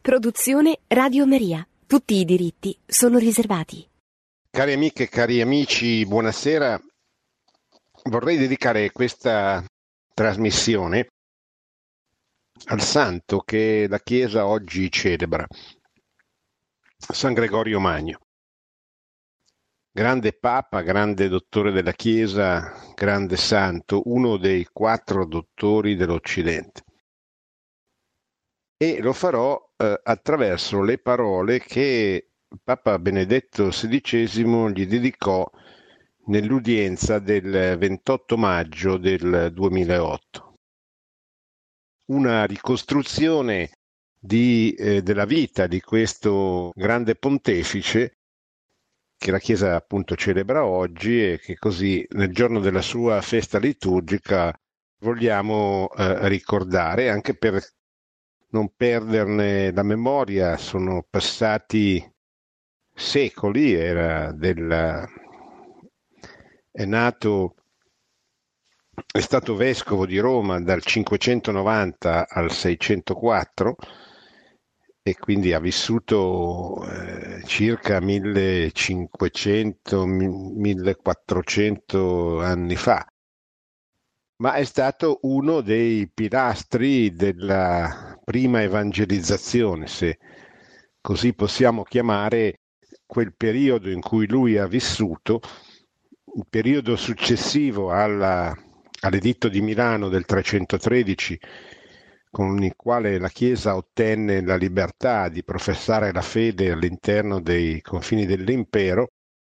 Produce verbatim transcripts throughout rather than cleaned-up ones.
Produzione Radio Maria. Tutti i diritti sono riservati. Cari amiche e cari amici, buonasera. Vorrei dedicare questa trasmissione al santo che la Chiesa oggi celebra, San Gregorio Magno. Grande Papa, grande dottore della Chiesa, grande santo, uno dei quattro dottori dell'Occidente. E lo farò eh, attraverso le parole che Papa Benedetto sedicesimo gli dedicò nell'udienza del ventotto maggio del duemilaotto. Una ricostruzione di, eh, della vita di questo grande pontefice che la Chiesa appunto celebra oggi e che così nel giorno della sua festa liturgica vogliamo eh, ricordare, anche per non perderne la memoria. Sono passati secoli, era della, è nato, è stato vescovo di Roma dal cinquecentonovanta al seicentoquattro e quindi ha vissuto eh, circa millecinquecento millequattrocento anni fa, ma è stato uno dei pilastri della prima evangelizzazione, se così possiamo chiamare quel periodo in cui lui ha vissuto, il periodo successivo alla, all'editto di Milano del trecentotredici, con il quale la Chiesa ottenne la libertà di professare la fede all'interno dei confini dell'impero,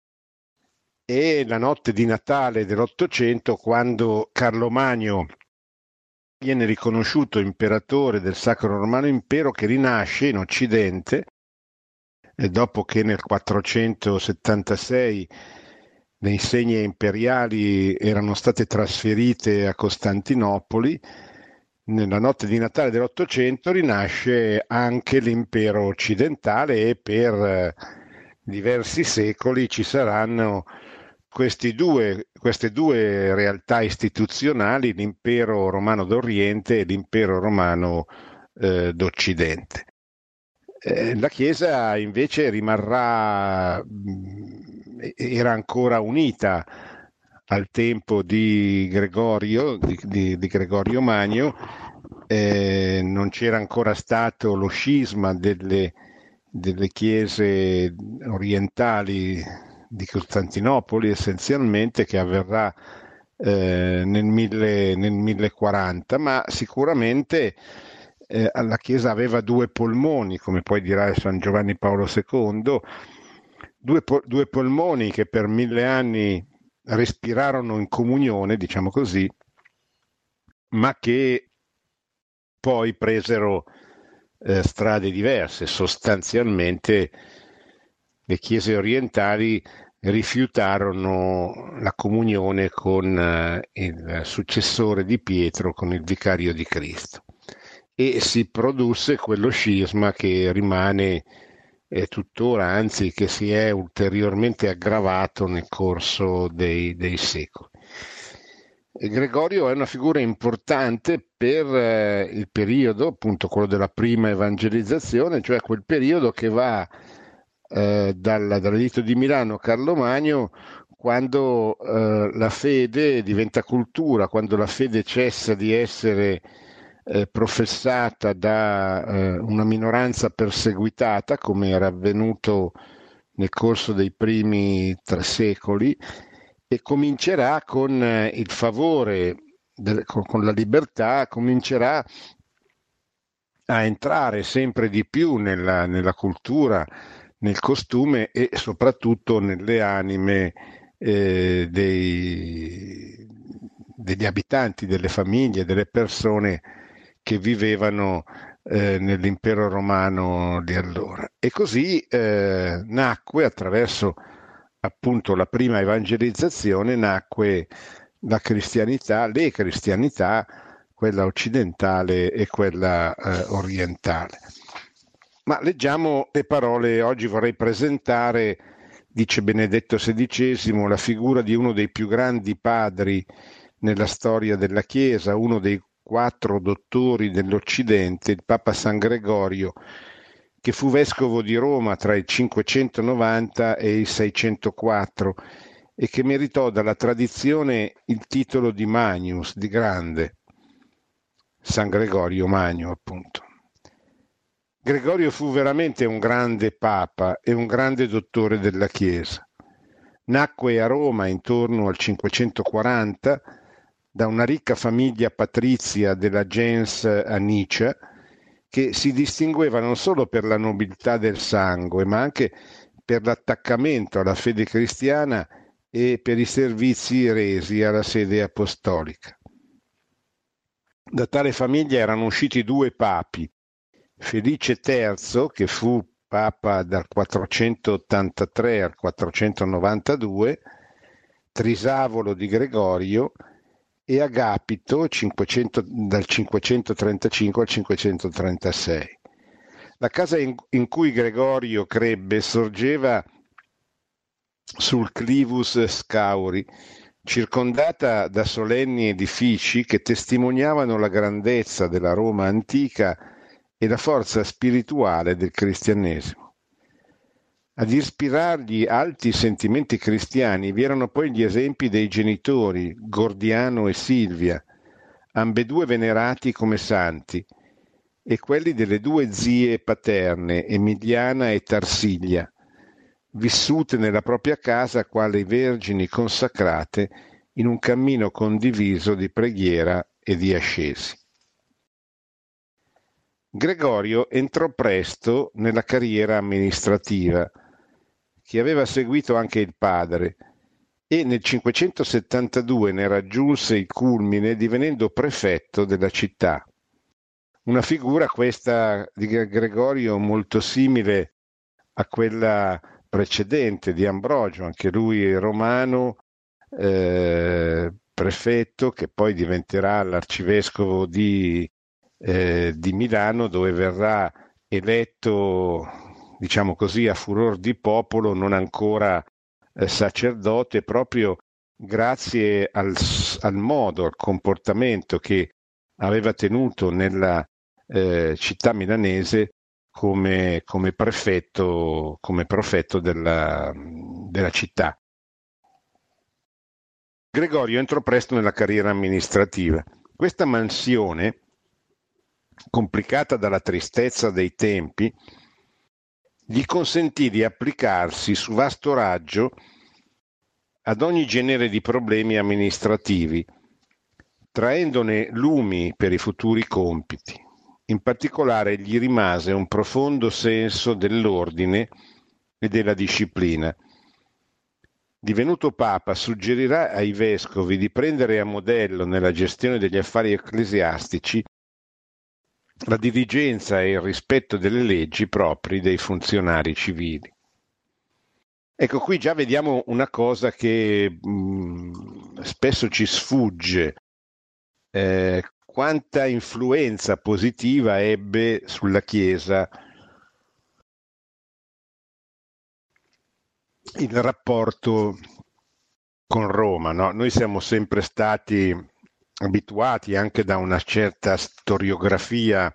e la notte di Natale dell'Ottocento, quando Carlo Magno viene riconosciuto imperatore del Sacro Romano Impero, che rinasce in Occidente e dopo che nel quattrocentosettantasei le insegne imperiali erano state trasferite a Costantinopoli. Nella notte di Natale dell'Ottocento rinasce anche l'impero occidentale e per diversi secoli ci saranno questi due, queste due realtà istituzionali, l'impero romano d'Oriente e l'impero romano eh, d'Occidente. Eh, la Chiesa invece rimarrà, mh, era ancora unita al tempo di Gregorio, di, di, di Gregorio Magno, eh, non c'era ancora stato lo scisma delle, delle chiese orientali di Costantinopoli, essenzialmente, che avverrà eh, nel, mille, nel millequaranta, ma sicuramente eh, la Chiesa aveva due polmoni, come poi dirà San Giovanni Paolo secondo, due, po- due polmoni che per mille anni respirarono in comunione, diciamo così, ma che poi presero eh, strade diverse. Sostanzialmente le chiese orientali rifiutarono la comunione con eh, il successore di Pietro, con il vicario di Cristo, e si produsse quello scisma che rimane eh, tuttora, anzi che si è ulteriormente aggravato nel corso dei, dei secoli. E Gregorio è una figura importante per eh, il periodo, appunto quello della prima evangelizzazione, cioè quel periodo che va eh, dal, dall'editto di Milano Carlo Magno, quando eh, la fede diventa cultura, quando la fede cessa di essere eh, professata da eh, una minoranza perseguitata, come era avvenuto nel corso dei primi tre secoli, e comincerà con eh, il favore, del, con, con la libertà, comincerà a entrare sempre di più nella, nella cultura, nel costume e soprattutto nelle anime eh, dei, degli abitanti, delle famiglie, delle persone che vivevano eh, nell'impero romano di allora. E così eh, nacque, attraverso appunto la prima evangelizzazione, nacque la cristianità, le cristianità, quella occidentale e quella eh, orientale. Ma leggiamo le parole. Oggi vorrei presentare, dice Benedetto sedicesimo, la figura di uno dei più grandi padri nella storia della Chiesa, uno dei quattro dottori dell'Occidente, il Papa San Gregorio, che fu vescovo di Roma tra il cinquecentonovanta e il seicentoquattro e che meritò dalla tradizione il titolo di Magnus, di grande, San Gregorio Magno, appunto. Gregorio fu veramente un grande papa e un grande dottore della Chiesa. Nacque a Roma intorno al cinquecentoquaranta da una ricca famiglia patrizia della gens Anicia, che si distingueva non solo per la nobiltà del sangue, ma anche per l'attaccamento alla fede cristiana e per i servizi resi alla sede apostolica. Da tale famiglia erano usciti due papi, Felice terzo, che fu papa dal quattrocentottantatré al quattrocentonovantadue, Trisavolo di Gregorio, e Agapito cinquecento, dal cinquecentotrentacinque al cinquecentotrentasei. La casa in, in cui Gregorio crebbe sorgeva sul Clivus Scauri, circondata da solenni edifici che testimoniavano la grandezza della Roma antica e la forza spirituale del cristianesimo. Ad ispirargli alti sentimenti cristiani vi erano poi gli esempi dei genitori, Gordiano e Silvia, ambedue venerati come santi, e quelli delle due zie paterne, Emiliana e Tarsiglia, vissute nella propria casa quali vergini consacrate in un cammino condiviso di preghiera e di ascesi. Gregorio entrò presto nella carriera amministrativa, che aveva seguito anche il padre, e nel cinquecentosettantadue ne raggiunse il culmine divenendo prefetto della città. Una figura questa di Gregorio molto simile a quella precedente di Ambrogio, anche lui romano, eh, prefetto, che poi diventerà l'arcivescovo di, eh, di Milano, dove verrà eletto, diciamo così, a furor di popolo, non ancora eh, sacerdote, proprio grazie al, al modo, al comportamento che aveva tenuto nella eh, città milanese come, come prefetto, come prefetto della, della città. Gregorio entrò presto nella carriera amministrativa. Questa mansione, complicata dalla tristezza dei tempi, gli consentì di applicarsi su vasto raggio ad ogni genere di problemi amministrativi, traendone lumi per i futuri compiti. In particolare gli rimase un profondo senso dell'ordine e della disciplina. Divenuto papa, suggerirà ai vescovi di prendere a modello nella gestione degli affari ecclesiastici la diligenza e il rispetto delle leggi propri dei funzionari civili. Ecco, qui già vediamo una cosa che mh, spesso ci sfugge, eh, quanta influenza positiva ebbe sulla Chiesa il rapporto con Roma, no? Noi siamo sempre stati abituati anche da una certa storiografia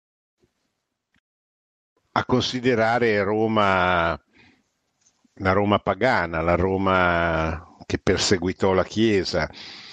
a considerare Roma la Roma pagana, la Roma che perseguitò la Chiesa,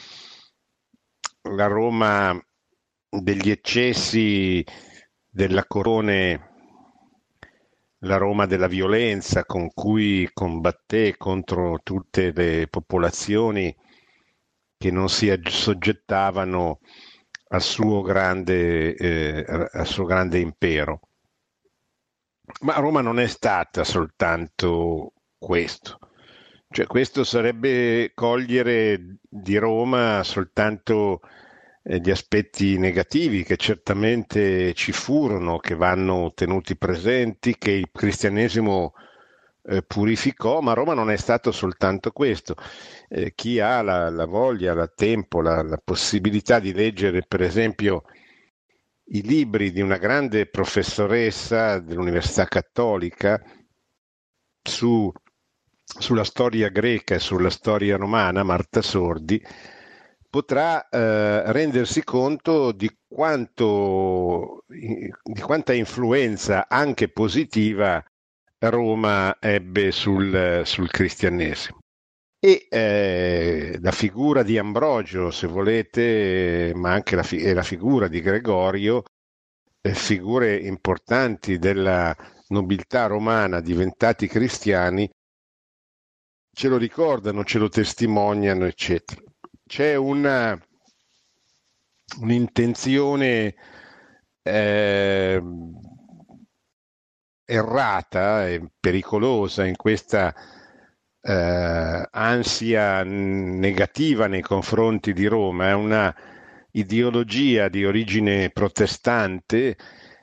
la Roma degli eccessi della Corone, la Roma della violenza con cui combatté contro tutte le popolazioni che non si assoggettavano al suo grande, eh, al suo grande impero. Ma Roma non è stata soltanto questo, cioè questo sarebbe cogliere di Roma soltanto eh, gli aspetti negativi che certamente ci furono, che vanno tenuti presenti, che il cristianesimo eh, purificò, ma Roma non è stato soltanto questo. Eh, chi ha la, la voglia, il tempo, la, la possibilità di leggere per esempio i libri di una grande professoressa dell'Università Cattolica su, sulla storia greca e sulla storia romana, Marta Sordi, potrà eh, rendersi conto di quanto, di quanta influenza anche positiva Roma ebbe sul, sul cristianesimo. E eh, la figura di Ambrogio, se volete, ma anche la, fi- e la figura di Gregorio, eh, figure importanti della nobiltà romana diventati cristiani, ce lo ricordano, ce lo testimoniano, eccetera. C'è una, un'intenzione eh, errata e pericolosa in questa eh, ansia negativa nei confronti di Roma, è una ideologia di origine protestante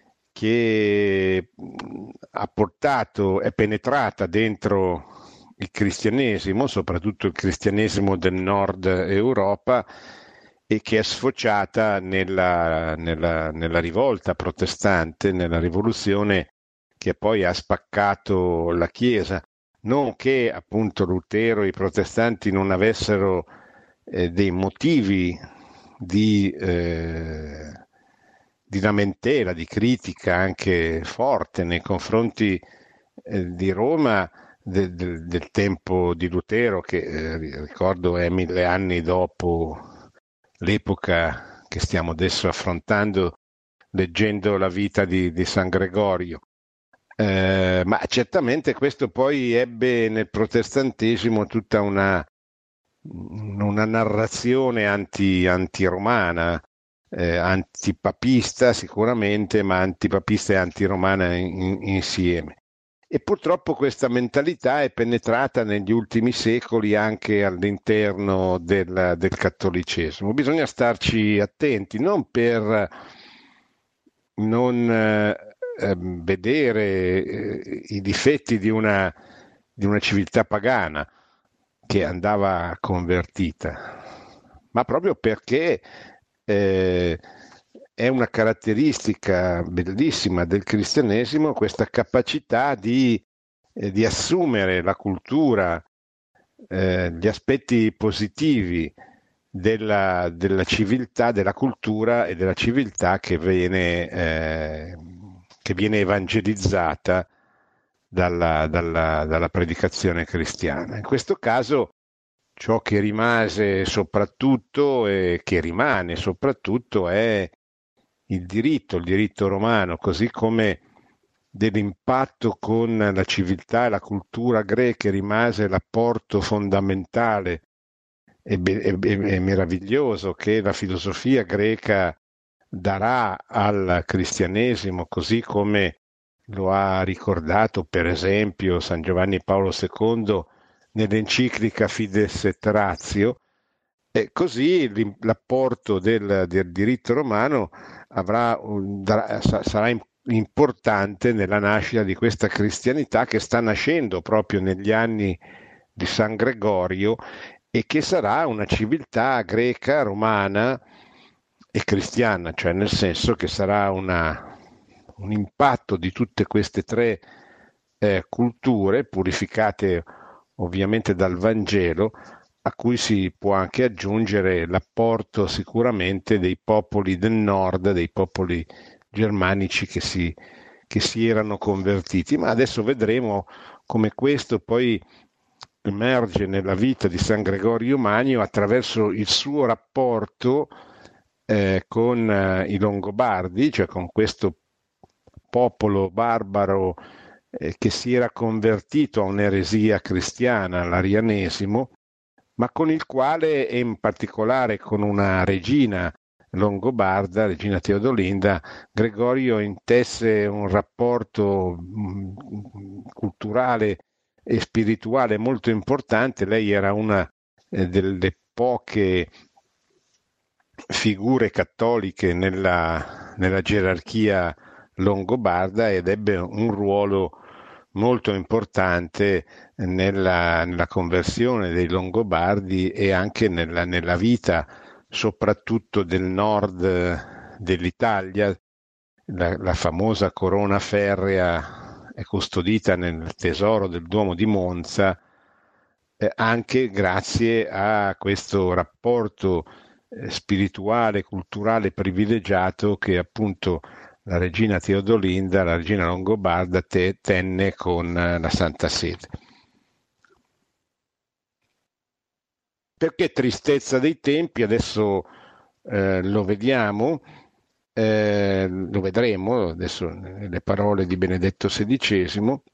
che ha portato, è penetrata dentro il cristianesimo, soprattutto il cristianesimo del nord Europa, e che è sfociata nella, nella, nella rivolta protestante, nella rivoluzione che poi ha spaccato la Chiesa. Non che appunto Lutero e i protestanti non avessero eh, dei motivi di, eh, di lamentela, di critica anche forte nei confronti eh, di Roma de, de, del tempo di Lutero, che eh, ricordo è mille anni dopo l'epoca che stiamo adesso affrontando leggendo la vita di, di San Gregorio. Eh, ma certamente questo poi ebbe nel protestantesimo tutta una, una narrazione anti, antiromana, eh, antipapista sicuramente, ma antipapista e antiromana in, insieme. E purtroppo questa mentalità è penetrata negli ultimi secoli anche all'interno del, del cattolicesimo. Bisogna starci attenti, non per non eh, vedere eh, i difetti di una, di una civiltà pagana che andava convertita, ma proprio perché eh, è una caratteristica bellissima del cristianesimo questa capacità di, eh, di assumere la cultura, eh, gli aspetti positivi della, della civiltà, della cultura e della civiltà che viene, eh, che viene evangelizzata dalla, dalla, dalla predicazione cristiana. In questo caso ciò che rimase soprattutto e che rimane soprattutto è il diritto, il diritto romano, così come dell'impatto con la civiltà e la cultura greche rimase l'apporto fondamentale e, e, e meraviglioso che la filosofia greca darà al cristianesimo, così come lo ha ricordato per esempio San Giovanni Paolo secondo nell'enciclica Fides et Ratio, e così l'apporto del, del diritto romano avrà un, sarà importante nella nascita di questa cristianità che sta nascendo proprio negli anni di San Gregorio e che sarà una civiltà greca, romana e cristiana, cioè nel senso che sarà una, un impatto di tutte queste tre eh, culture purificate ovviamente dal Vangelo, a cui si può anche aggiungere l'apporto sicuramente dei popoli del nord, dei popoli germanici che si, che si erano convertiti. Ma adesso vedremo come questo poi emerge nella vita di San Gregorio Magno attraverso il suo rapporto eh, con eh, i Longobardi, cioè con questo popolo barbaro eh, che si era convertito a un'eresia cristiana, l'arianesimo, ma con il quale, e in particolare con una regina longobarda, regina Teodolinda, Gregorio intesse un rapporto mh, culturale e spirituale molto importante. Lei era una eh, delle poche figure cattoliche nella, nella gerarchia longobarda ed ebbe un ruolo molto importante nella, nella conversione dei Longobardi e anche nella, nella vita soprattutto del nord dell'Italia. La, la famosa corona ferrea è custodita nel tesoro del Duomo di Monza, eh, anche grazie a questo rapporto eh, spirituale, culturale privilegiato che appunto la regina Teodolinda, la regina Longobarda, te- tenne con eh, la Santa Sede. Perché tristezza dei tempi? Adesso eh, lo vediamo, eh, lo vedremo adesso nelle parole di Benedetto sedicesimo.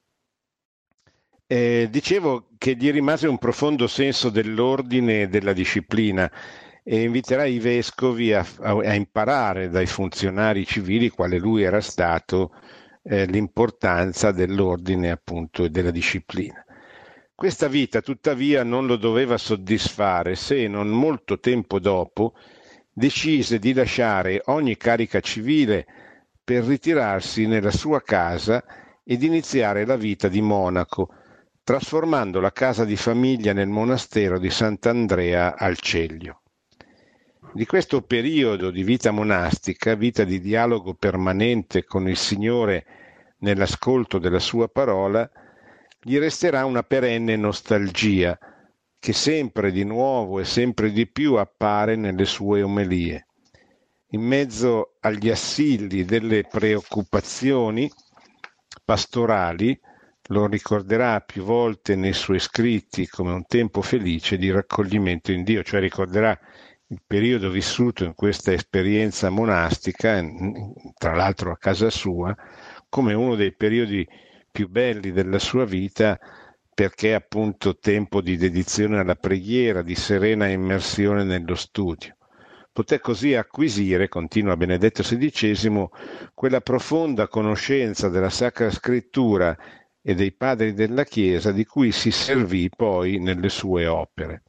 Eh, dicevo che gli rimase un profondo senso dell'ordine e della disciplina e inviterà i vescovi a, a- a imparare dai funzionari civili, quale lui era stato, eh, l'importanza dell'ordine appunto e della disciplina. Questa vita, tuttavia, non lo doveva soddisfare se non molto tempo dopo decise di lasciare ogni carica civile per ritirarsi nella sua casa ed iniziare la vita di monaco, trasformando la casa di famiglia nel monastero di Sant'Andrea al Celio. Di questo periodo di vita monastica, vita di dialogo permanente con il Signore nell'ascolto della sua parola, gli resterà una perenne nostalgia che sempre di nuovo e sempre di più appare nelle sue omelie. In mezzo agli assilli delle preoccupazioni pastorali, lo ricorderà più volte nei suoi scritti come un tempo felice di raccoglimento in Dio, cioè ricorderà il periodo vissuto in questa esperienza monastica, tra l'altro a casa sua, come uno dei periodi più belli della sua vita, perché è appunto tempo di dedizione alla preghiera, di serena immersione nello studio. Poté così acquisire, continua Benedetto sedicesimo, quella profonda conoscenza della Sacra Scrittura e dei padri della Chiesa di cui si servì poi nelle sue opere.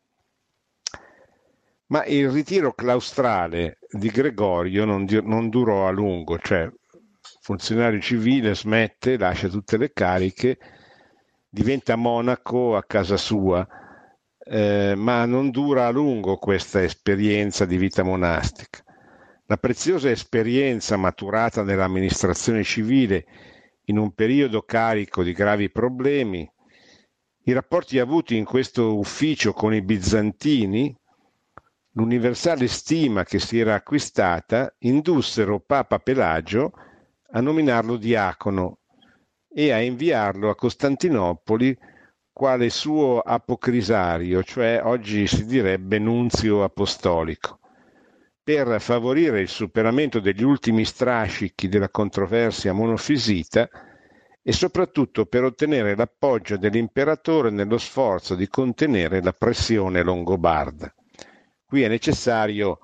Ma il ritiro claustrale di Gregorio non, di- non durò a lungo, cioè funzionario civile smette, lascia tutte le cariche, diventa monaco a casa sua, eh, ma non dura a lungo questa esperienza di vita monastica. La preziosa esperienza maturata nell'amministrazione civile in un periodo carico di gravi problemi, i rapporti avuti in questo ufficio con i bizantini, l'universale stima che si era acquistata, indussero Papa Pelagio a nominarlo diacono e a inviarlo a Costantinopoli quale suo apocrisario, cioè oggi si direbbe nunzio apostolico, per favorire il superamento degli ultimi strascichi della controversia monofisita e soprattutto per ottenere l'appoggio dell'imperatore nello sforzo di contenere la pressione longobarda. Qui è necessario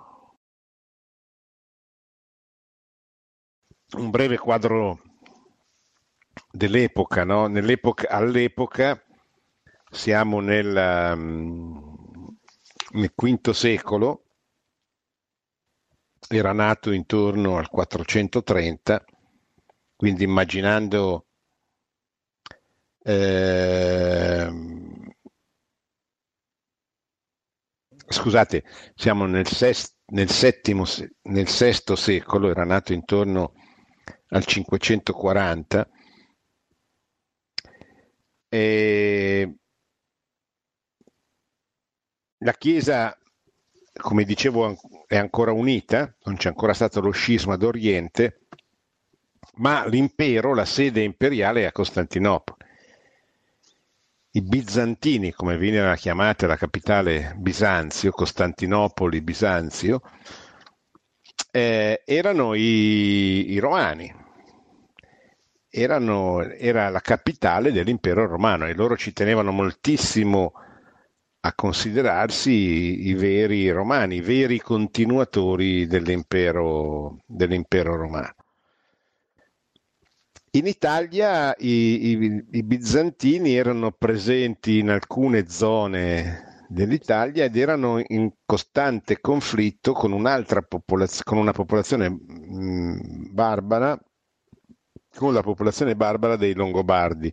un breve quadro dell'epoca, no? Nell'epoca, all'epoca siamo nel, um, nel quinto secolo, era nato intorno al quattrocentotrenta, quindi immaginando eh, scusate, siamo nel, sest, nel, settimo, nel sesto secolo, era nato intorno al cinquecentoquaranta, e la Chiesa, come dicevo, è ancora unita, non c'è ancora stato lo scisma d'Oriente, ma l'impero, la sede imperiale è a Costantinopoli. I bizantini, come veniva chiamata la capitale Bisanzio, Costantinopoli, Bisanzio, eh, erano i, i romani, erano, era la capitale dell'impero romano e loro ci tenevano moltissimo a considerarsi i, i veri romani, i veri continuatori dell'impero, dell'impero romano. In Italia i, i, i bizantini erano presenti in alcune zone dell'Italia ed erano in costante conflitto con un'altra popolazio- con una popolazione mh, barbara, con la popolazione barbara dei Longobardi.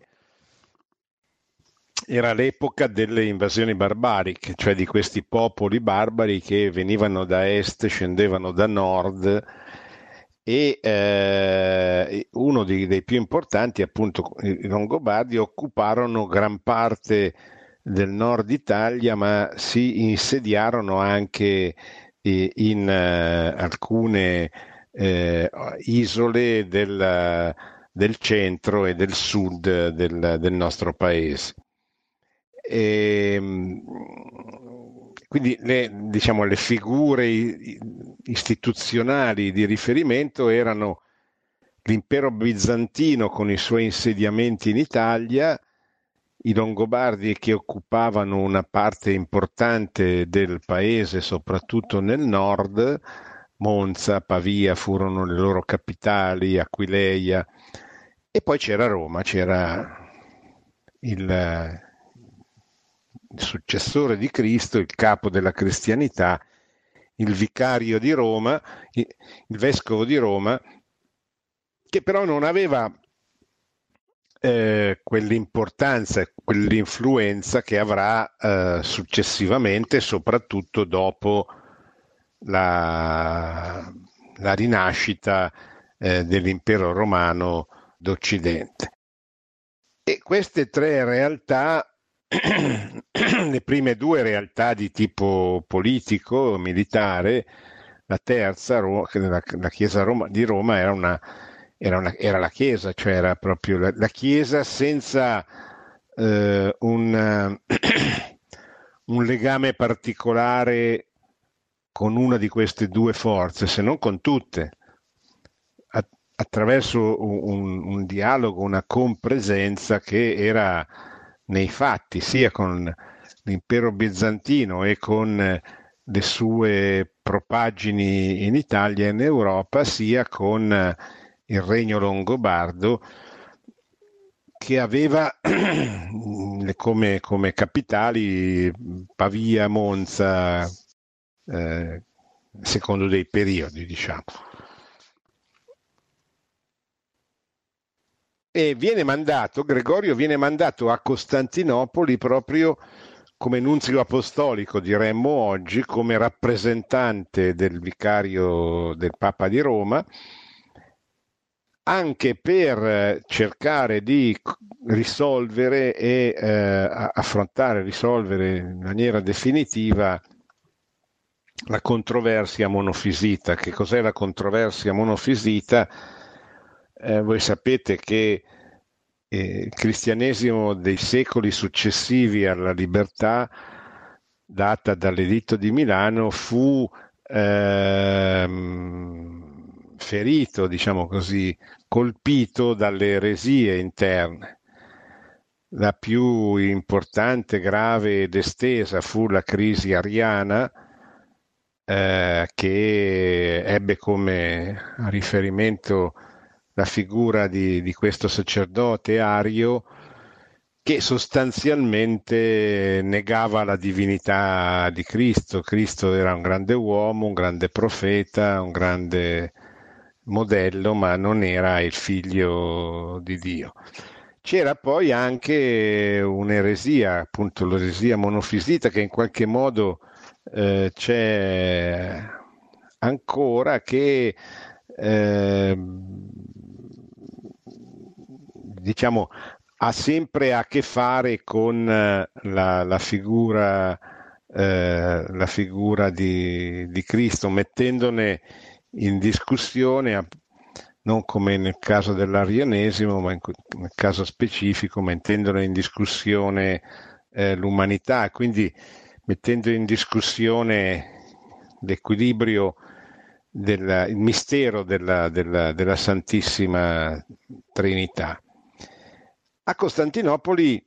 Era l'epoca delle invasioni barbariche, cioè di questi popoli barbari che venivano da est, scendevano da nord e eh, uno dei, dei più importanti, appunto i Longobardi, occuparono gran parte del nord Italia, ma si insediarono anche eh, in eh, alcune eh, isole del, del centro e del sud del, del nostro paese. E, quindi le, diciamo, le figure istituzionali di riferimento erano l'impero bizantino con i suoi insediamenti in Italia, i Longobardi che occupavano una parte importante del paese, soprattutto nel nord. Monza, Pavia furono le loro capitali, Aquileia, e poi c'era Roma, c'era il, il successore di Cristo, il capo della cristianità, il vicario di Roma, il, il vescovo di Roma, che però non aveva eh, quell'importanza e quell'influenza che avrà eh, successivamente, soprattutto dopo la, la rinascita eh, dell'impero romano d'Occidente. E queste tre realtà, le prime due realtà di tipo politico, militare, la terza, la, la Chiesa Roma, di Roma, era, una, era, una, era la Chiesa, cioè era proprio la, la Chiesa senza eh, un, un legame particolare con una di queste due forze, se non con tutte, attraverso un, un dialogo, una compresenza che era nei fatti, sia con l'impero bizantino e con le sue propaggini in Italia e in Europa, sia con il regno longobardo, che aveva come, come capitali Pavia, Monza, eh, secondo dei periodi, diciamo. E viene mandato, Gregorio viene mandato a Costantinopoli proprio come nunzio apostolico, diremmo oggi, come rappresentante del vicario del Papa di Roma, anche per cercare di risolvere e eh, affrontare, risolvere in maniera definitiva la controversia monofisita. Che cos'è la controversia monofisita? Eh, voi sapete che eh, il cristianesimo dei secoli successivi alla libertà data dall'Editto di Milano fu ehm, ferito, diciamo così, colpito dalle eresie interne. La più importante, grave ed estesa fu la crisi ariana, eh, che ebbe come riferimento la figura di, di questo sacerdote Ario, che sostanzialmente negava la divinità di Cristo. Cristo era un grande uomo, un grande profeta, un grande modello, ma non era il figlio di Dio. C'era poi anche un'eresia, appunto l'eresia monofisita, che in qualche modo eh, c'è ancora, che eh, diciamo ha sempre a che fare con la, la figura, eh, la figura di, di Cristo, mettendone in discussione, non come nel caso dell'arianesimo, ma in, nel caso specifico, mettendone in discussione eh, l'umanità, quindi mettendo in discussione l'equilibrio, del, il mistero della, della, della Santissima Trinità. A Costantinopoli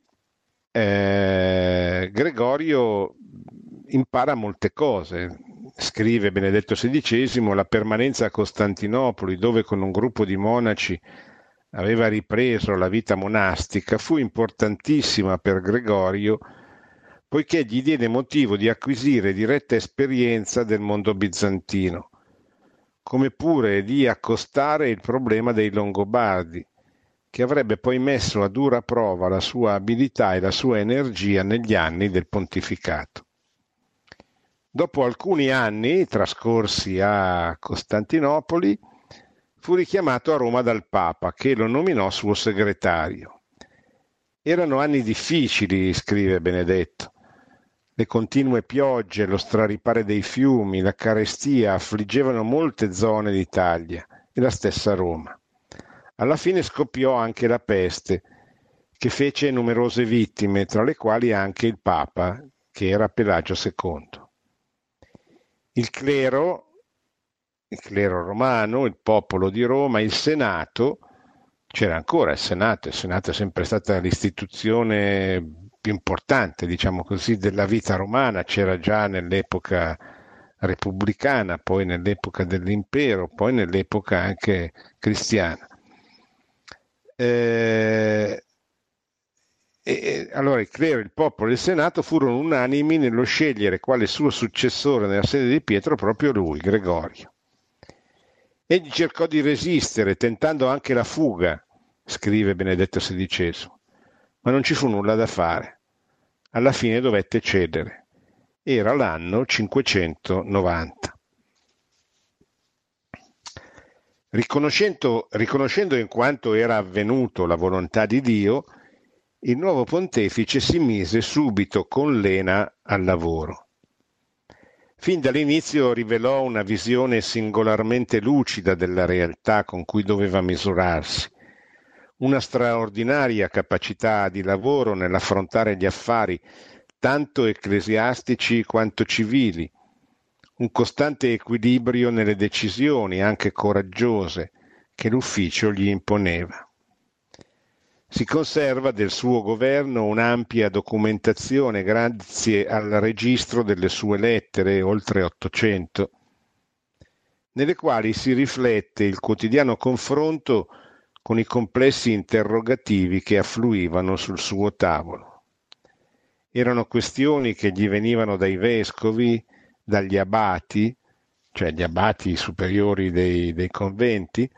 eh, Gregorio impara molte cose. Scrive Benedetto sedicesimo: la permanenza a Costantinopoli, dove con un gruppo di monaci aveva ripreso la vita monastica, fu importantissima per Gregorio, poiché gli diede motivo di acquisire diretta esperienza del mondo bizantino, come pure di accostare il problema dei Longobardi, che avrebbe poi messo a dura prova la sua abilità e la sua energia negli anni del pontificato. Dopo alcuni anni trascorsi a Costantinopoli, fu richiamato a Roma dal Papa, che lo nominò suo segretario, Erano anni difficili, scrive Benedetto. Le continue piogge, lo straripare dei fiumi, la carestia affliggevano molte zone d'Italia e la stessa Roma. Alla fine scoppiò anche la peste, che fece numerose vittime, tra le quali anche il Papa, che era Pelagio secondo. Il clero, il clero romano, il popolo di Roma, il Senato, c'era ancora il Senato, il Senato è sempre stata l'istituzione più importante, diciamo così, della vita romana, c'era già nell'epoca repubblicana, poi nell'epoca dell'impero, poi nell'epoca anche cristiana. Eh, e, allora il clero, il popolo e il Senato furono unanimi nello scegliere quale suo successore nella sede di Pietro proprio lui, Gregorio. Egli cercò di resistere, tentando anche la fuga, scrive Benedetto sedicesimo, ma non ci fu nulla da fare. Alla fine dovette cedere. Era l'anno cinquecentonovanta. Riconoscendo, riconoscendo in quanto era avvenuto la volontà di Dio, il nuovo pontefice si mise subito con lena al lavoro. Fin dall'inizio rivelò una visione singolarmente lucida della realtà con cui doveva misurarsi, una straordinaria capacità di lavoro nell'affrontare gli affari tanto ecclesiastici quanto civili, un costante equilibrio nelle decisioni, anche coraggiose, che l'ufficio gli imponeva. Si conserva del suo governo un'ampia documentazione grazie al registro delle sue lettere, oltre ottocento, nelle quali si riflette il quotidiano confronto con i complessi interrogativi che affluivano sul suo tavolo. Erano questioni che gli venivano dai vescovi, dagli abati, cioè gli abati superiori dei, dei conventi,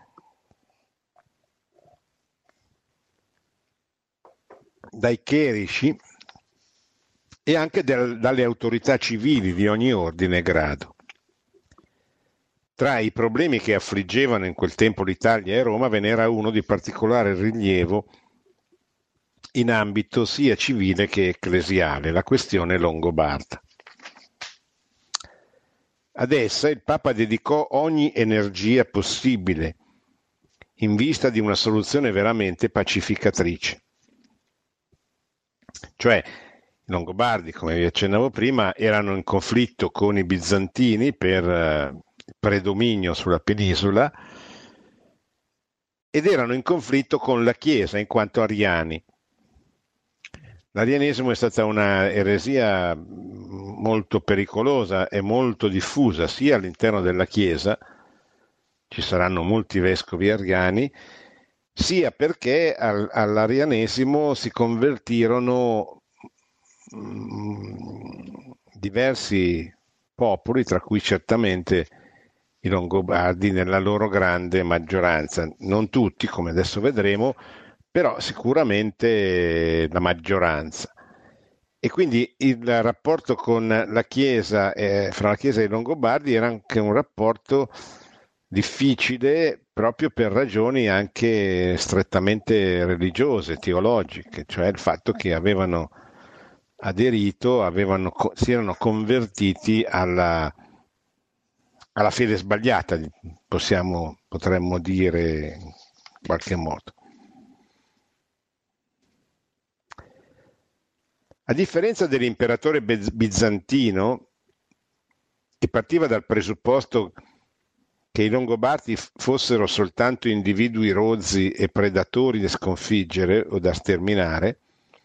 dai chierici e anche del, dalle autorità civili di ogni ordine e grado. Tra i problemi che affliggevano in quel tempo l'Italia e Roma ve n'era uno di particolare rilievo in ambito sia civile che ecclesiale, la questione longobarda. Ad essa il Papa dedicò ogni energia possibile in vista di una soluzione veramente pacificatrice. Cioè, i Longobardi, come vi accennavo prima, erano in conflitto con i bizantini per eh, il predominio sulla penisola ed erano in conflitto con la Chiesa in quanto ariani. L'arianesimo è stata una eresia molto pericolosa e molto diffusa sia all'interno della Chiesa, ci saranno molti vescovi ariani, sia perché al, all'arianesimo si convertirono mh, diversi popoli, tra cui certamente i Longobardi nella loro grande maggioranza, non tutti come adesso vedremo, però sicuramente la maggioranza. E quindi il rapporto con la Chiesa, eh, fra la Chiesa e i Longobardi era anche un rapporto difficile proprio per ragioni anche strettamente religiose, teologiche, cioè il fatto che avevano aderito, avevano, si erano convertiti alla, alla fede sbagliata, possiamo, potremmo dire in qualche modo. A differenza dell'imperatore bizantino, che partiva dal presupposto che i Longobardi fossero soltanto individui rozzi e predatori da sconfiggere o da sterminare,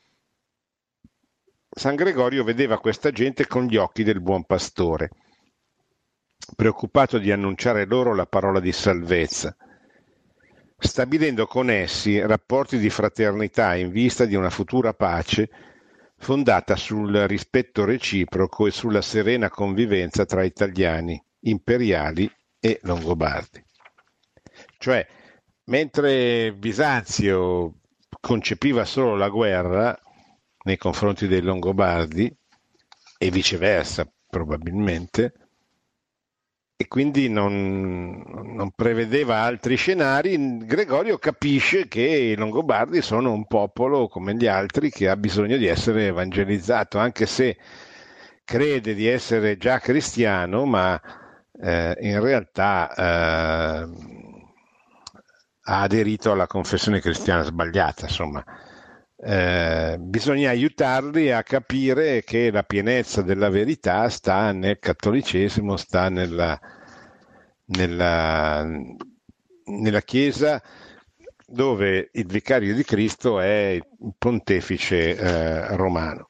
San Gregorio vedeva questa gente con gli occhi del buon pastore, preoccupato di annunciare loro la parola di salvezza, stabilendo con essi rapporti di fraternità in vista di una futura pace fondata sul rispetto reciproco e sulla serena convivenza tra italiani, imperiali e longobardi. Cioè, mentre Bisanzio concepiva solo la guerra nei confronti dei Longobardi, e viceversa probabilmente, e quindi non, non prevedeva altri scenari. Gregorio capisce che i Longobardi sono un popolo come gli altri che ha bisogno di essere evangelizzato, anche se crede di essere già cristiano, ma eh, in realtà eh, ha aderito alla confessione cristiana sbagliata, insomma. Eh, bisogna aiutarli a capire che la pienezza della verità sta nel cattolicesimo, sta nella, nella, nella Chiesa dove il vicario di Cristo è il pontefice eh, romano.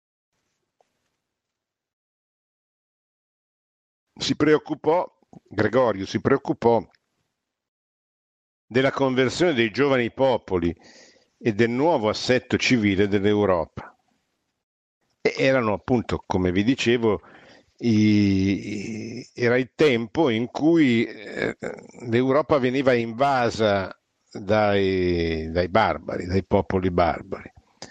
Si preoccupò, Gregorio si preoccupò della conversione dei giovani popoli e del nuovo assetto civile dell'Europa. E erano appunto, come vi dicevo, i, era il tempo in cui eh, l'Europa veniva invasa dai, dai barbari, dai popoli barbari.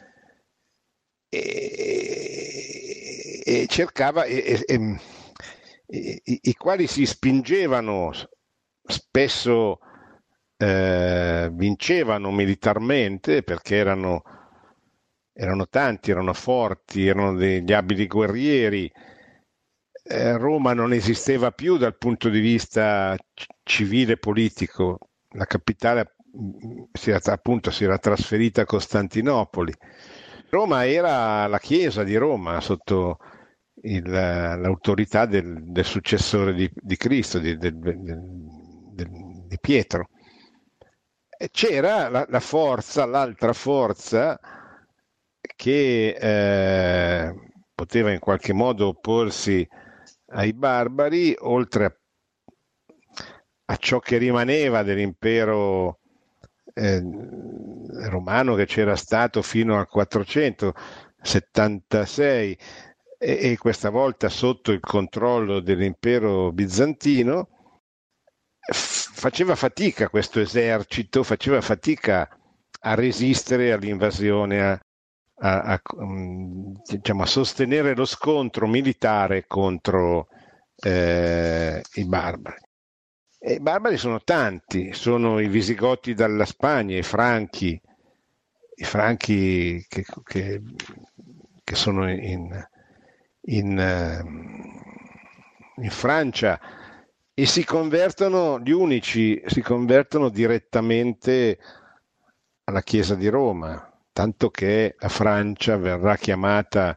E, e cercava, e, e, e, i, i quali si spingevano spesso, eh, vincevano militarmente perché erano, erano tanti, erano forti, erano degli abili guerrieri. Eh, Roma non esisteva più dal punto di vista c- civile politico, la capitale mh, si era, appunto si era trasferita a Costantinopoli. Roma era la chiesa di Roma sotto il- l'autorità del, del successore di, di Cristo, di, del- del- del- di Pietro. E c'era la, la forza, l'altra forza che eh, poteva in qualche modo opporsi ai barbari, oltre a, a ciò che rimaneva dell'impero eh, romano che c'era stato fino al quattrocentosettantasei e, e questa volta sotto il controllo dell'impero bizantino. Faceva fatica questo esercito, faceva fatica a resistere all'invasione, a, a, a, diciamo, a sostenere lo scontro militare contro eh, i barbari. E i barbari sono tanti, sono i visigoti dalla Spagna, i franchi, i franchi che, che, che sono in, in, in Francia e si convertono, gli unici si convertono direttamente alla Chiesa di Roma, tanto che la Francia verrà chiamata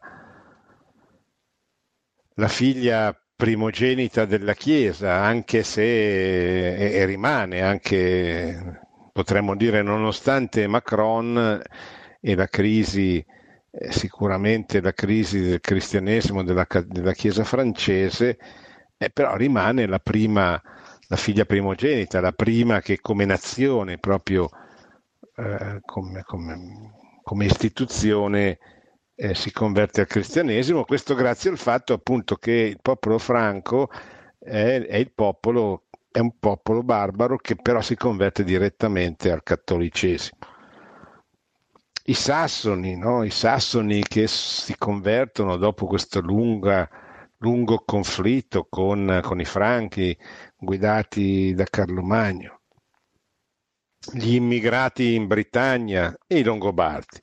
la figlia primogenita della Chiesa, anche se e, e rimane, anche potremmo dire nonostante Macron e la crisi, eh, sicuramente la crisi del cristianesimo della, della Chiesa francese, eh, però rimane la prima, la figlia primogenita, la prima che come nazione, proprio eh, come, come, come istituzione, eh, si converte al cristianesimo, questo grazie al fatto appunto che il popolo franco è, è il popolo, è un popolo barbaro che però si converte direttamente al cattolicesimo. I sassoni, no? I sassoni che si convertono dopo questo lunga, lungo conflitto con, con i franchi guidati da Carlo Magno, gli immigrati in Britannia e i Longobardi.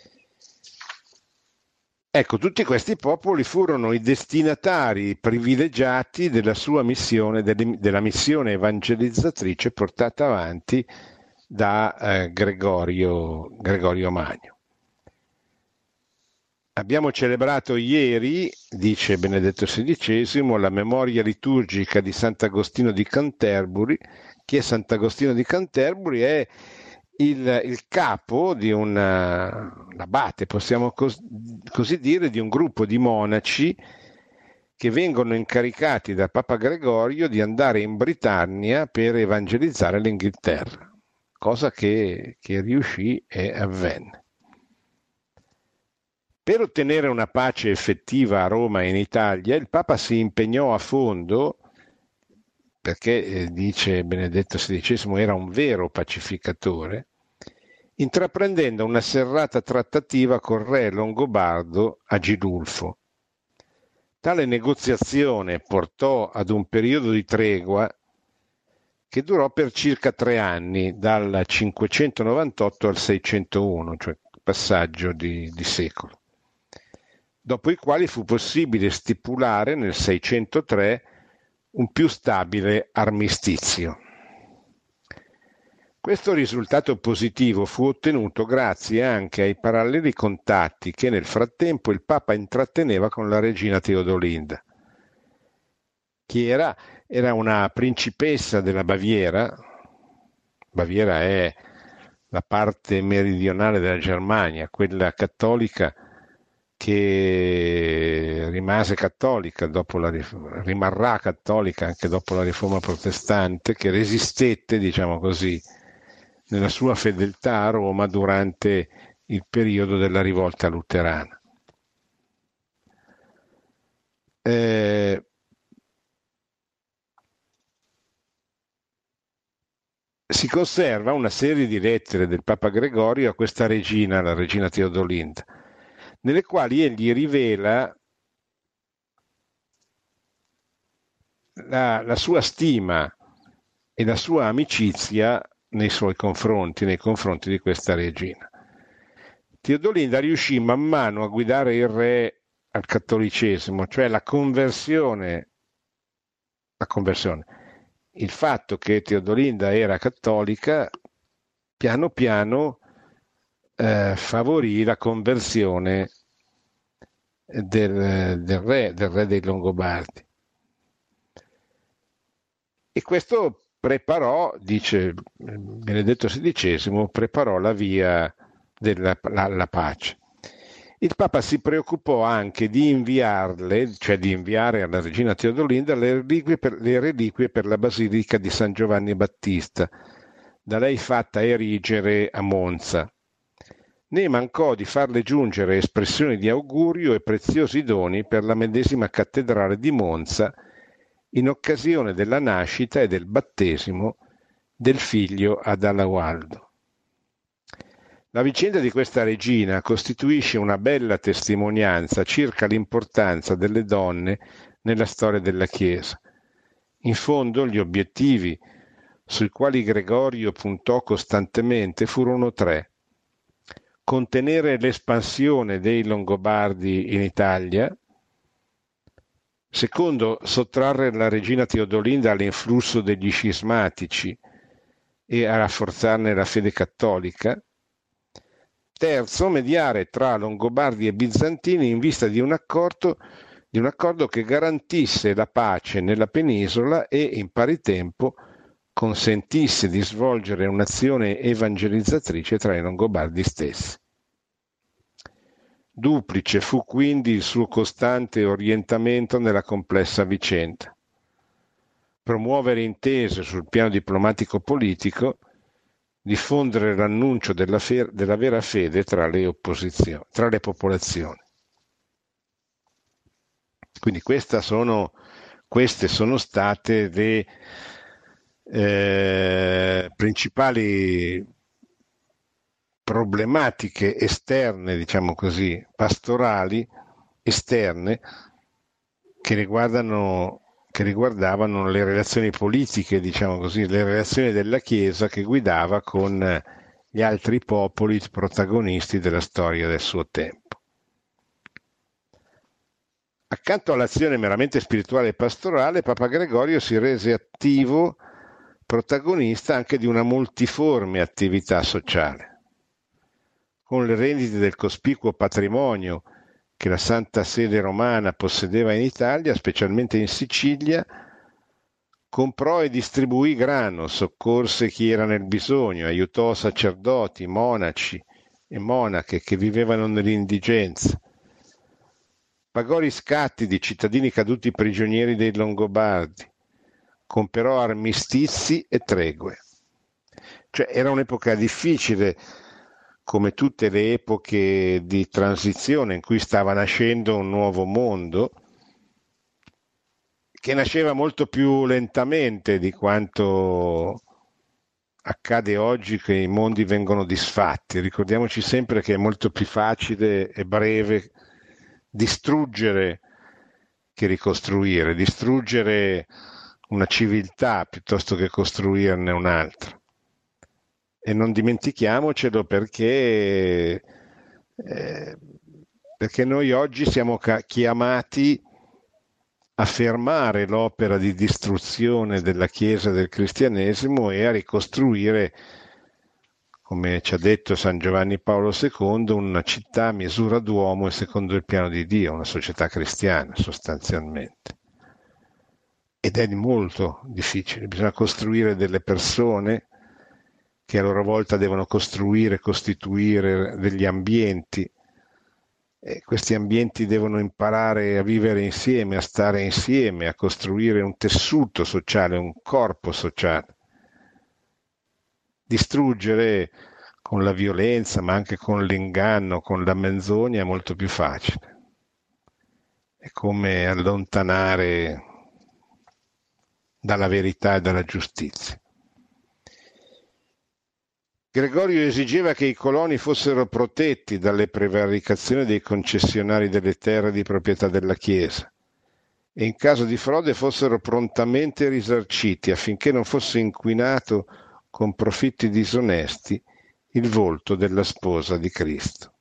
Ecco, tutti questi popoli furono i destinatari privilegiati della sua missione, della missione evangelizzatrice portata avanti da eh, Gregorio, Gregorio Magno. Abbiamo celebrato ieri, dice Benedetto sedicesimo, la memoria liturgica di Sant'Agostino di Canterbury. Chi è Sant'Agostino di Canterbury? È il, il capo di una, l'abate, possiamo cos- così dire, di un gruppo di monaci che vengono incaricati da Papa Gregorio di andare in Britannia per evangelizzare l'Inghilterra, cosa che, che riuscì e avvenne. Per ottenere una pace effettiva a Roma e in Italia, il Papa si impegnò a fondo, perché eh, dice Benedetto sedicesimo era un vero pacificatore, intraprendendo una serrata trattativa col re longobardo Agilulfo, Tale negoziazione portò ad un periodo di tregua che durò per circa tre anni, dal cinquecentonovantotto al seicentouno, cioè passaggio di, di secolo, dopo i quali fu possibile stipulare nel seicentotré un più stabile armistizio. Questo risultato positivo fu ottenuto grazie anche ai paralleli contatti che nel frattempo il Papa intratteneva con la regina Teodolinda, che era, era una principessa della Baviera. Baviera è la parte meridionale della Germania, quella cattolica che rimase cattolica dopo la rimarrà cattolica anche dopo la riforma protestante, che resistette, diciamo così, nella sua fedeltà a Roma durante il periodo della rivolta luterana. Eh, si conserva una serie di lettere del Papa Gregorio a questa regina, la regina Teodolinda, nelle quali egli rivela la, la sua stima e la sua amicizia nei suoi confronti, nei confronti di questa regina. Teodolinda riuscì man mano a guidare il re al cattolicesimo, cioè la conversione, la conversione. Il fatto che Teodolinda era cattolica piano piano eh, favorì la conversione del, del re, del re dei Longobardi. E questo preparò, dice Benedetto sedicesimo, preparò la via della la, la pace. Il Papa si preoccupò anche di inviarle, cioè di inviare alla regina Teodolinda le reliquie per, le reliquie per la basilica di San Giovanni Battista, da lei fatta erigere a Monza. Ne mancò di farle giungere espressioni di augurio e preziosi doni per la medesima cattedrale di Monza, in occasione della nascita e del battesimo del figlio Adalaualdo. La vicenda di questa regina costituisce una bella testimonianza circa l'importanza delle donne nella storia della Chiesa. In fondo, gli obiettivi sui quali Gregorio puntò costantemente furono tre: contenere l'espansione dei Longobardi in Italia; secondo, sottrarre la regina Teodolinda all'influsso degli scismatici e a rafforzarne la fede cattolica; terzo, mediare tra Longobardi e Bizantini in vista di un accordo, di un accordo che garantisse la pace nella penisola e, in pari tempo, consentisse di svolgere un'azione evangelizzatrice tra i Longobardi stessi. Duplice fu quindi il suo costante orientamento nella complessa vicenda: promuovere intese sul piano diplomatico-politico, diffondere l'annuncio della, fe- della vera fede tra le opposizioni, tra le popolazioni. Quindi questa sono, queste sono state le eh, principali problematiche esterne, diciamo così, pastorali esterne, che riguardano che riguardavano le relazioni politiche, diciamo così, le relazioni della Chiesa che guidava con gli altri popoli protagonisti della storia del suo tempo. Accanto all'azione meramente spirituale e pastorale, Papa Gregorio si rese attivo protagonista anche di una multiforme attività sociale. Con le rendite del cospicuo patrimonio che la Santa Sede Romana possedeva in Italia, specialmente in Sicilia, comprò e distribuì grano, soccorse chi era nel bisogno, aiutò sacerdoti, monaci e monache che vivevano nell'indigenza, pagò riscatti di cittadini caduti prigionieri dei Longobardi, comperò armistizi e tregue. Cioè era un'epoca difficile, come tutte le epoche di transizione in cui stava nascendo un nuovo mondo, che nasceva molto più lentamente di quanto accade oggi, che i mondi vengono disfatti. Ricordiamoci sempre che è molto più facile e breve distruggere che ricostruire, distruggere una civiltà piuttosto che costruirne un'altra. E non dimentichiamocelo perché, eh, perché noi oggi siamo ca- chiamati a fermare l'opera di distruzione della Chiesa e del cristianesimo e a ricostruire, come ci ha detto San Giovanni Paolo secondo, una città a misura d'uomo e secondo il piano di Dio, una società cristiana sostanzialmente. Ed è molto difficile, bisogna costruire delle persone che a loro volta devono costruire, costituire degli ambienti. E questi ambienti devono imparare a vivere insieme, a stare insieme, a costruire un tessuto sociale, un corpo sociale. Distruggere con la violenza, ma anche con l'inganno, con la menzogna è molto più facile. È come allontanare dalla verità e dalla giustizia. Gregorio esigeva che i coloni fossero protetti dalle prevaricazioni dei concessionari delle terre di proprietà della Chiesa e in caso di frode fossero prontamente risarciti affinché non fosse inquinato con profitti disonesti il volto della sposa di Cristo.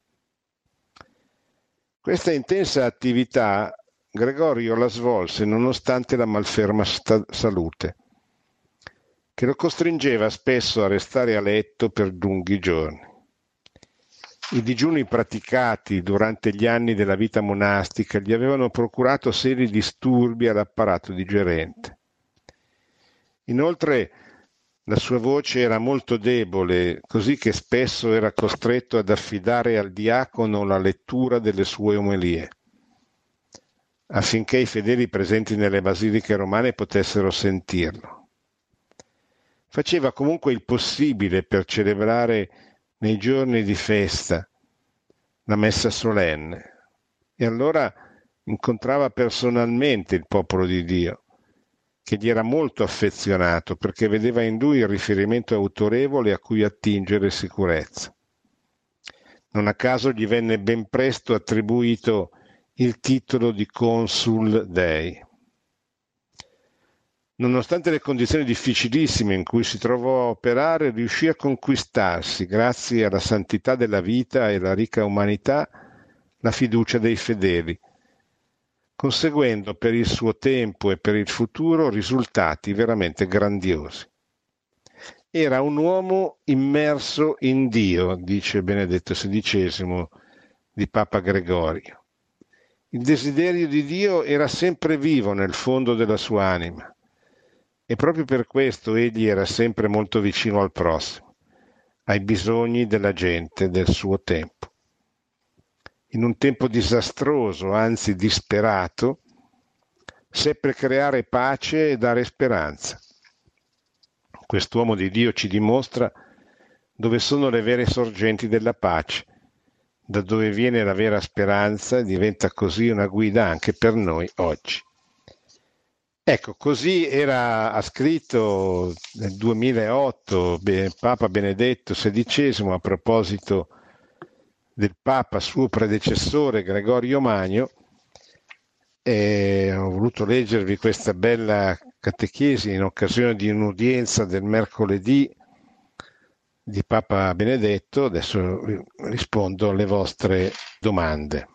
Questa intensa attività Gregorio la svolse nonostante la malferma sta- salute, che lo costringeva spesso a restare a letto per lunghi giorni. I digiuni praticati durante gli anni della vita monastica gli avevano procurato seri disturbi all'apparato digerente. Inoltre la sua voce era molto debole, così che spesso era costretto ad affidare al diacono la lettura delle sue omelie, affinché i fedeli presenti nelle basiliche romane potessero sentirlo. Faceva comunque il possibile per celebrare nei giorni di festa la messa solenne e allora incontrava personalmente il popolo di Dio, che gli era molto affezionato perché vedeva in lui il riferimento autorevole a cui attingere sicurezza. Non a caso gli venne ben presto attribuito il titolo di Consul Dei. Nonostante le condizioni difficilissime in cui si trovò a operare, riuscì a conquistarsi, grazie alla santità della vita e alla ricca umanità, la fiducia dei fedeli, conseguendo per il suo tempo e per il futuro risultati veramente grandiosi. Era un uomo immerso in Dio, dice Benedetto sedicesimo di Papa Gregorio. Il desiderio di Dio era sempre vivo nel fondo della sua anima. E proprio per questo egli era sempre molto vicino al prossimo, ai bisogni della gente del suo tempo. In un tempo disastroso, anzi disperato, seppe creare pace e dare speranza. Quest'uomo di Dio ci dimostra dove sono le vere sorgenti della pace, da dove viene la vera speranza e diventa così una guida anche per noi oggi. Ecco, così era, ha scritto nel duemilaotto Papa Benedetto sedicesimo a proposito del Papa suo predecessore Gregorio Magno, e ho voluto leggervi questa bella catechesi in occasione di un'udienza del mercoledì di Papa Benedetto. Adesso rispondo alle vostre domande.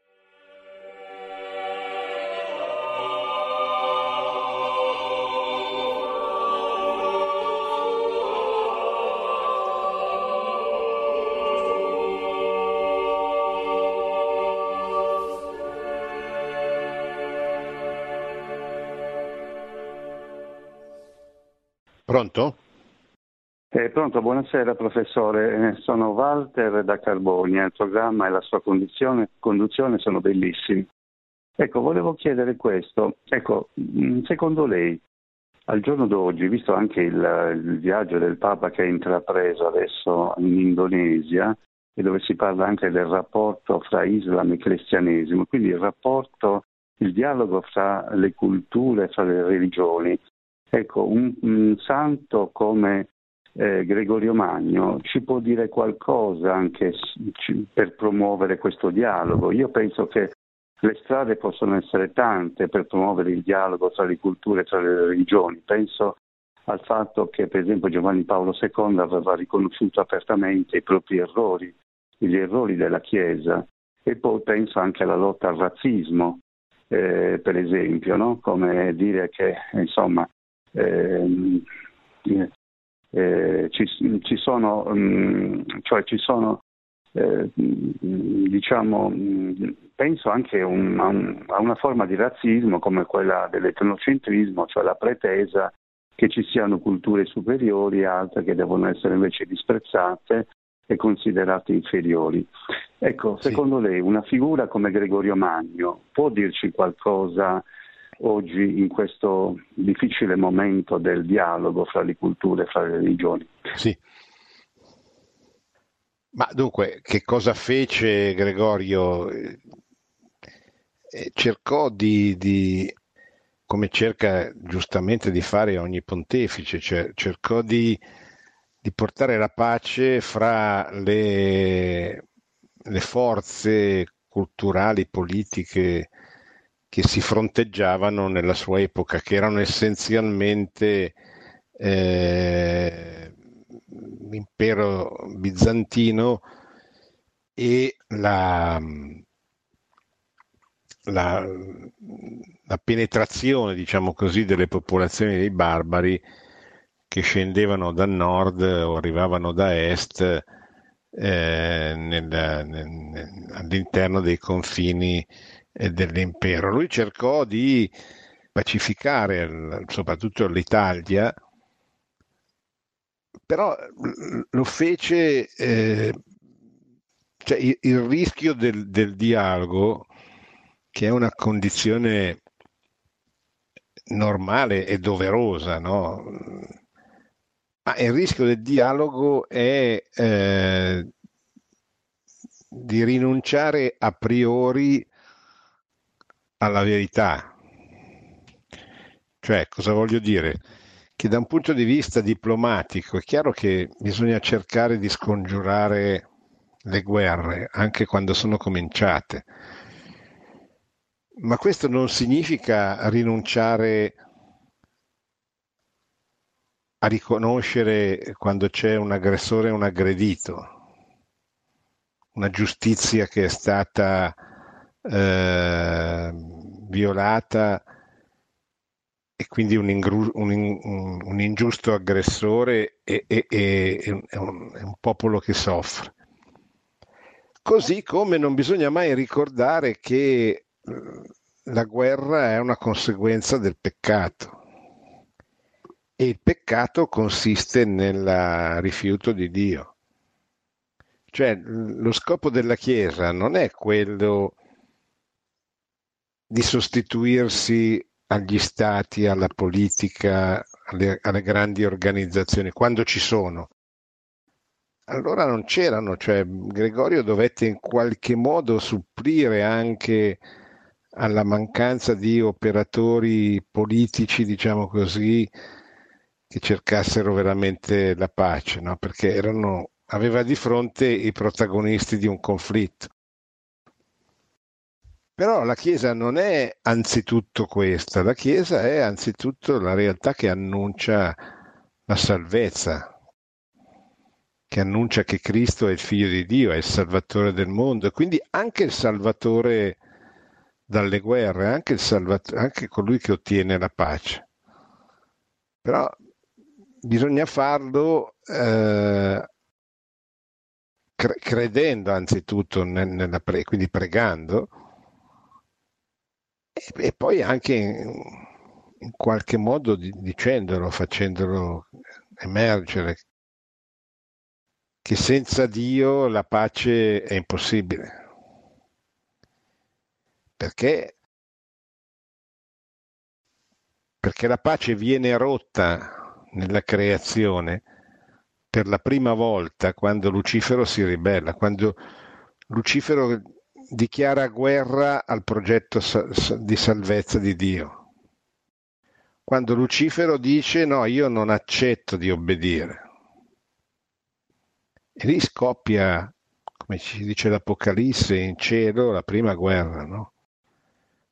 Pronto? Eh, pronto, buonasera professore, eh, sono Walter da Carbonia, il programma e la sua conduzione, conduzione sono bellissimi. Ecco, volevo chiedere questo, ecco, secondo lei, al giorno d'oggi, visto anche il, il viaggio del Papa che ha intrapreso adesso in Indonesia, e dove si parla anche del rapporto fra Islam e cristianesimo, quindi il rapporto, il dialogo fra le culture, fra le religioni, ecco, un, un santo come eh, Gregorio Magno ci può dire qualcosa anche per promuovere questo dialogo? Io penso che Le strade possono essere tante per promuovere il dialogo tra le culture e tra le religioni. Penso al fatto che, per esempio, Giovanni Paolo secondo aveva riconosciuto apertamente i propri errori, gli errori della Chiesa, e poi penso anche alla lotta al razzismo, eh, per esempio, no? Come dire che, insomma, ehm, eh, ci, ci sono, um, cioè ci sono Eh, diciamo, penso anche un, a, un, a una forma di razzismo come quella dell'etnocentrismo, cioè la pretesa che ci siano culture superiori e altre che devono essere invece disprezzate e considerate inferiori. Ecco, Sì. secondo lei una figura come Gregorio Magno può dirci qualcosa oggi in questo difficile momento del dialogo fra le culture e fra le religioni? Sì. Ma dunque, che cosa fece Gregorio? Eh, cercò di, di, come cerca giustamente di fare ogni pontefice, cioè cercò di, di portare la pace fra le, le forze culturali, politiche che si fronteggiavano nella sua epoca, che erano essenzialmente eh, l'impero bizantino e la, la, la penetrazione, diciamo così, delle popolazioni dei barbari che scendevano da nord o arrivavano da est eh, nel, nel, all'interno dei confini eh, dell'impero. Lui cercò di pacificare soprattutto l'Italia, però lo fece, eh, cioè il, il rischio del, del dialogo, che è una condizione normale e doverosa, no? Ma il rischio del dialogo è eh, di rinunciare a priori alla verità. Cioè, cosa voglio dire? Che da un punto di vista diplomatico è chiaro che bisogna cercare di scongiurare le guerre, anche quando sono cominciate. Ma questo non significa rinunciare a riconoscere quando c'è un aggressore e un aggredito, una giustizia che è stata eh, violata e quindi un, ingru- un, in- un ingiusto aggressore e, e- e- e un, è un- è un popolo che soffre. Così come non bisogna mai ricordare che eh, la guerra è una conseguenza del peccato e il peccato consiste nel rifiuto di Dio. Cioè, lo scopo della Chiesa non è quello di sostituirsi agli stati, alla politica, alle, alle grandi organizzazioni, quando ci sono. Allora non c'erano, cioè Gregorio dovette in qualche modo supplire anche alla mancanza di operatori politici, diciamo così, che cercassero veramente la pace, no? Perché erano, aveva di fronte i protagonisti di un conflitto. Però la Chiesa non è anzitutto questa, la Chiesa è anzitutto la realtà che annuncia la salvezza, che annuncia che Cristo è il Figlio di Dio, è il Salvatore del mondo, e quindi anche il Salvatore dalle guerre, anche, il Salvat- anche colui che ottiene la pace. Però bisogna farlo eh, cre- credendo anzitutto nel- nella pre- quindi pregando, e, e poi anche in, in qualche modo di- dicendolo, facendolo emergere, che senza Dio la pace è impossibile. Perché? Perché la pace viene rotta nella creazione per la prima volta quando Lucifero si ribella, quando Lucifero dichiara guerra al progetto di salvezza di Dio. Quando Lucifero dice no, io non accetto di obbedire. E lì scoppia, come ci dice l'Apocalisse, in cielo la prima guerra, no?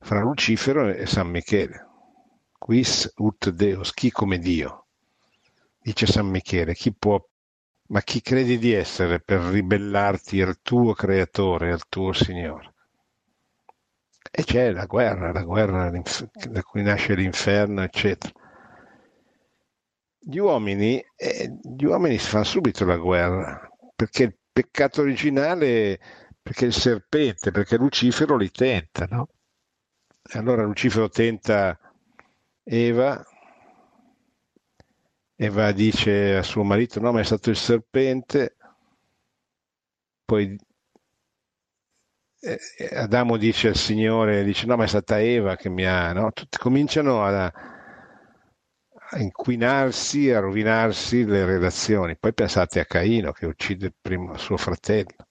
fra Lucifero e San Michele. Quis ut Deus, chi come Dio, dice San Michele, chi può, ma chi credi di essere per ribellarti al tuo creatore, al tuo Signore? E c'è la guerra, la guerra da cui nasce l'inferno, eccetera. Gli uomini, eh, gli uomini si fanno subito la guerra, perché il peccato originale, perché il serpente, perché Lucifero li tenta, no? E allora Lucifero tenta Eva, Eva dice a suo marito, no, ma è stato il serpente, poi eh, Adamo dice al Signore, dice, no, ma è stata Eva che mi ha, no? Tutti cominciano a, a inquinarsi, a rovinarsi le relazioni. Poi pensate a Caino che uccide prima suo fratello.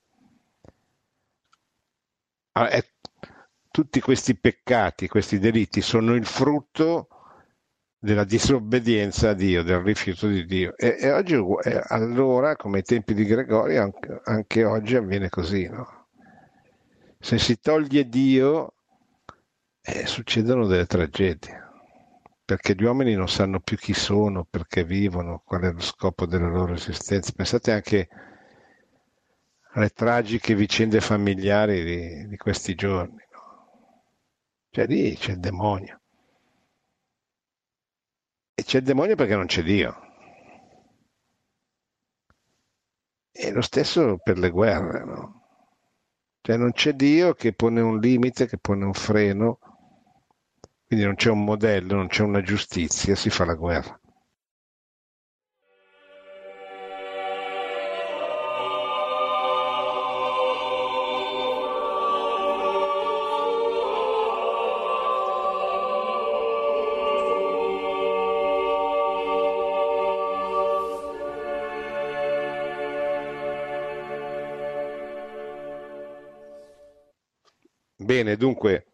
Ah, è, tutti questi peccati, questi delitti sono il frutto della disobbedienza a Dio, del rifiuto di Dio. E, e oggi, eh, allora, come ai tempi di Gregorio, anche, anche oggi avviene così, no? Se si toglie Dio, eh, succedono delle tragedie, perché gli uomini non sanno più chi sono, perché vivono, qual è lo scopo della loro esistenza. Pensate anche alle tragiche vicende familiari di, di questi giorni, no? Cioè lì c'è il demonio. E c'è il demonio perché non c'è Dio. E lo stesso per le guerre, no? Cioè non c'è Dio che pone un limite, che pone un freno, quindi non c'è un modello, non c'è una giustizia, si fa la guerra. Bene, dunque,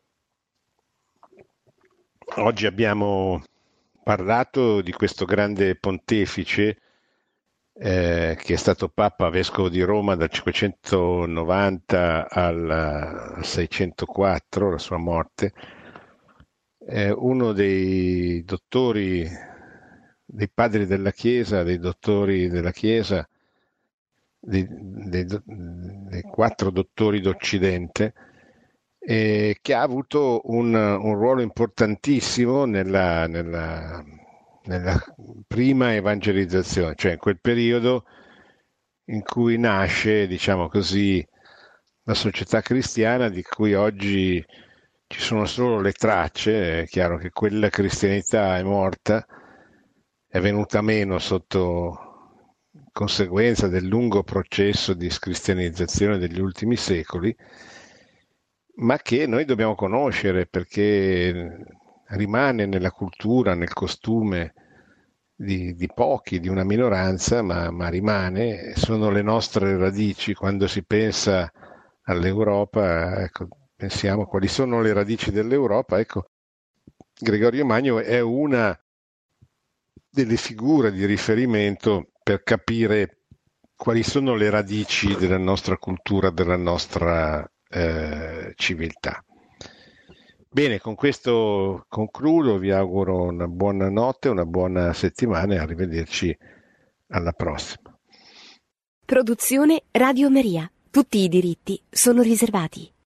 oggi abbiamo parlato di questo grande pontefice eh, che è stato Papa Vescovo di Roma dal cinquecentonovanta al seicentoquattro, la sua morte, eh, uno dei dottori, dei padri della Chiesa, dei dottori della Chiesa, dei, dei, dei quattro dottori d'Occidente, eh, che ha avuto un, un ruolo importantissimo nella, nella, nella prima evangelizzazione, cioè in quel periodo in cui nasce, diciamo così, la società cristiana di cui oggi ci sono solo le tracce. È chiaro che quella cristianità è morta, è venuta meno sotto conseguenza del lungo processo di scristianizzazione degli ultimi secoli, ma che noi dobbiamo conoscere perché rimane nella cultura, nel costume di, di pochi, di una minoranza, ma, ma rimane, sono le nostre radici. Quando si pensa all'Europa, ecco, pensiamo quali sono le radici dell'Europa, ecco, Gregorio Magno è una delle figure di riferimento per capire quali sono le radici della nostra cultura, della nostra eh, civiltà. Bene, con questo concludo, vi auguro una buona notte, una buona settimana e arrivederci alla prossima. Produzione Radio Maria. Tutti i diritti sono riservati.